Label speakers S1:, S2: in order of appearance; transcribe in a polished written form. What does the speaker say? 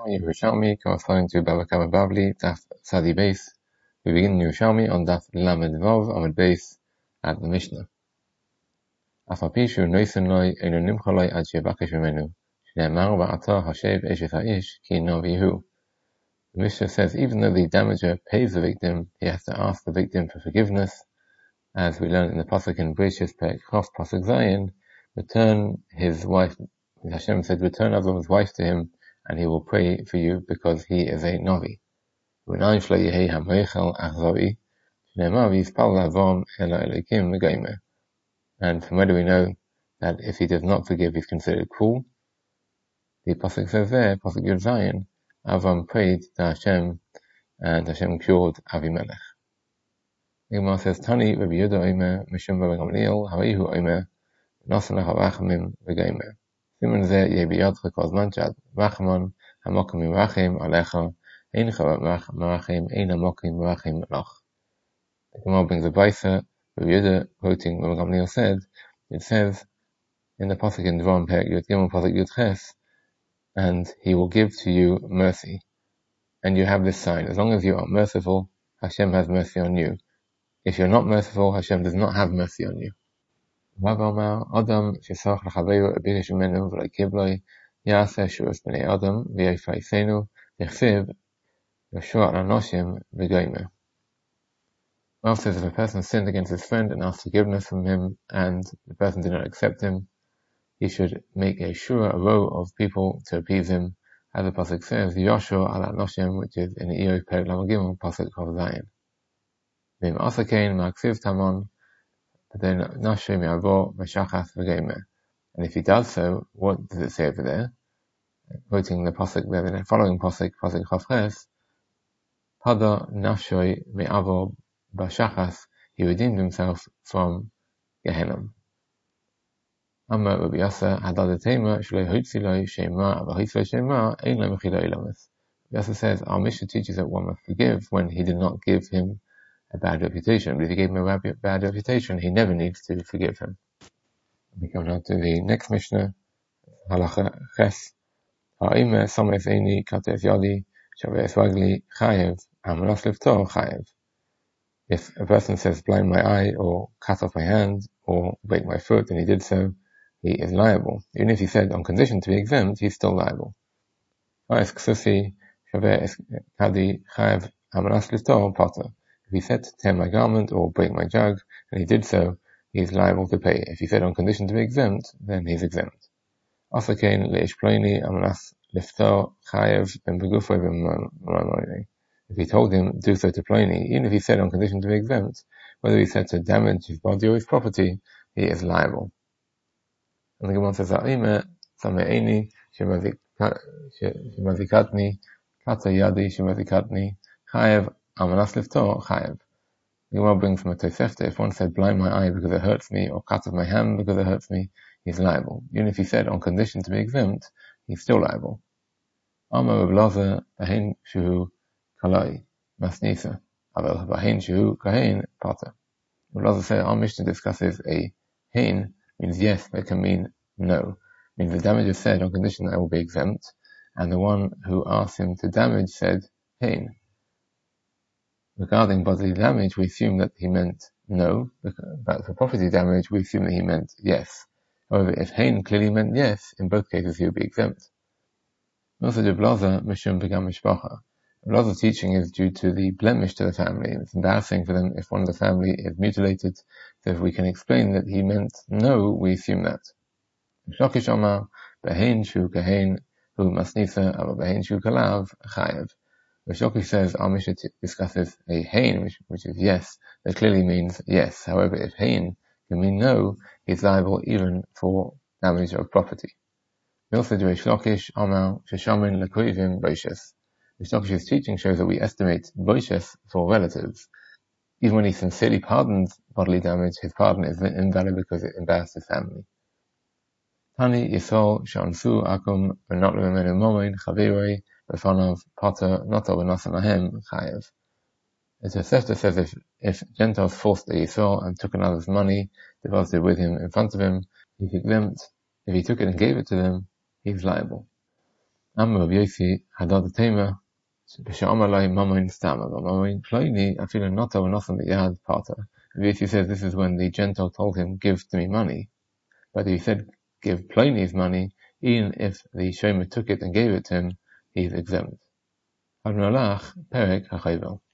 S1: Yerushalmi, corresponding to Baba Kama Bavli, Daf Sadi Beis. We begin Yerushalmi on Daf Lamed Vov, Amud Beis, at the Mishnah. Afapishu noisen loi, enu nimcholoi ad shebakish v'menu, shne'emar ba'ata hashev eshes ha'ish, ki novihu. The Mishnah says, even though the damager pays the victim, he has to ask the victim for forgiveness, as we learn in the Pasuk in Bereshis Perek Chof Pasuk Zayin, return his wife, Hashem said, return Avram's wife to him, and he will pray for you because he is a Navi. And from where do we know that if he does not forgive, he's considered cruel? The Pasuk says there, Pasuk Yud Zayin, Avram prayed to Hashem, and Hashem cured Avimelech. The Gemara says, Tani Rabbi Yehuda Omer, Mishum Rabbi Gamliel, Harihu Omer, Nasan Lecha Rachamim V'Gomer. Siman Zeh Yeh B'Yadcha Kol Zman Shad Rachamon Hamokim Mirachim Alecha Ein Chavat Marachim Ein Hamokim Mirachim Lach. The Gemara brings a brisa. Rabbi Yehuda, quoting Rabbi Gamliel, said, it says in the pasuk in Devarim Perek Yud Gimel pasuk Yud Ches, and he will give to you mercy, and you have this sign: as long as you are merciful, Hashem has mercy on you. If you're not merciful, Hashem does not have mercy on you. Adam shesach l'chaveru abirish menu v'leikibloi yaseh shuras b'nei Adam v'yifayisenu v'chsiv v'shua l'anoshim v'goymer. Rav says if a person sinned against his friend and asked forgiveness from him, and the person did not accept him, he should make a shura, a row of people to appease him, as the pasuk says, Yoshua ala noshim, which is in the Iyov Perek Lamed Gimel pasuk Chav Zayin. V'im asakein ma'aksiv tamon, then nashim yavo v'shachas v'gomer. And if he does so, what does it say over there? Quoting the pasuk there, the following pasuk Chav Ches, Pada nashoi me'avo Bashachas, he redeemed himself from Gehenna. Amma Rabbi Yasa Hadadatema Shlei Hotziloi Shema Avahitzloi Shema Ein La Mechila Ilamis. Rabbi Yasa says our Mishnah teaches that one must forgive when he did not give him a bad reputation. But if he gave him a bad reputation, he never needs to forgive him. We come now to the next Mishnah, Halacha Ches. Ha'ime Sames Eini Kates Yadi Shaves Wagli Chayev Amalas Liftor Chayev. If a person says, blind my eye, or cut off my hand, or break my foot, and he did so, he is liable. Even if he said, on condition to be exempt, he's still liable. If he said, tear my garment, or break my jug, and he did so, he is liable to pay. If he said, on condition to be exempt, then he's exempt. If he told him, do so to Pliny, even if he said on condition to be exempt, whether he said to damage his body or his property, he is liable. And the Gemara says, Ha'ime same'eni shemazikatni kata yadi shemazikatni chayev amanas liftor chayev. The Gemara brings from a Tosefta, if one said, blind my eye because it hurts me, or cut off my hand because it hurts me, he's liable. Even if he said on condition to be exempt, he's still liable. Amar Rav Elazar ahin shuhu Kalai, Masnisa, Aval Bahin Shu Kahin Pata. Rav Elazar said our Mishnah discusses a Hain means yes, but it can mean no. It means the damager said on condition that I will be exempt, and the one who asked him to damage said Hain. Regarding bodily damage, we assume that he meant no, but for property damage, we assume that he meant yes. However, if Hain clearly meant yes, in both cases he would be exempt. Also, Rav Elazar Mishum Begam Mishpacha. A lot of teaching is due to the blemish to the family. It's embarrassing for them if one of the family is mutilated. So if we can explain that he meant no, we assume that. Shokish Omar, Behin Shu Kahin, Hu Masnisa, Ava Behin Shu Kalav, Chayev. Shokish says our Mishnah discusses a Hain, which is yes, that clearly means yes. However, if Hain can mean no, he's liable even for damage of property. We also do a Shokish Omar, Sheshamin Lekoivim Boishes. Shokish's teaching shows that we estimate boishes for relatives. Even when he sincerely pardons bodily damage, his pardon is invalid because it embarrassed his family. Tani Yisol Shansu Akum Benot Lemenu Momin Chaviroi Befanov Potter Noto Benosan Lahem Chayev. The Tosefta says if Gentiles forced a Yisol and took another's money, deposited with him in front of him, he's exempt. If he took it and gave it to them, he's liable. Amr Rabbi Yossi Hadad Tema B'Sha'amar Lai Mamoin Stama Mamoin Ploini Afilu Noto Notham Yad Pata. Rabbi Yossi says this is when the Gentile told him, give to me money. But he said, give Plini's money, even if the Shomer took it and gave it to him, he's exempt. Ad Malach Perek HaChayvel.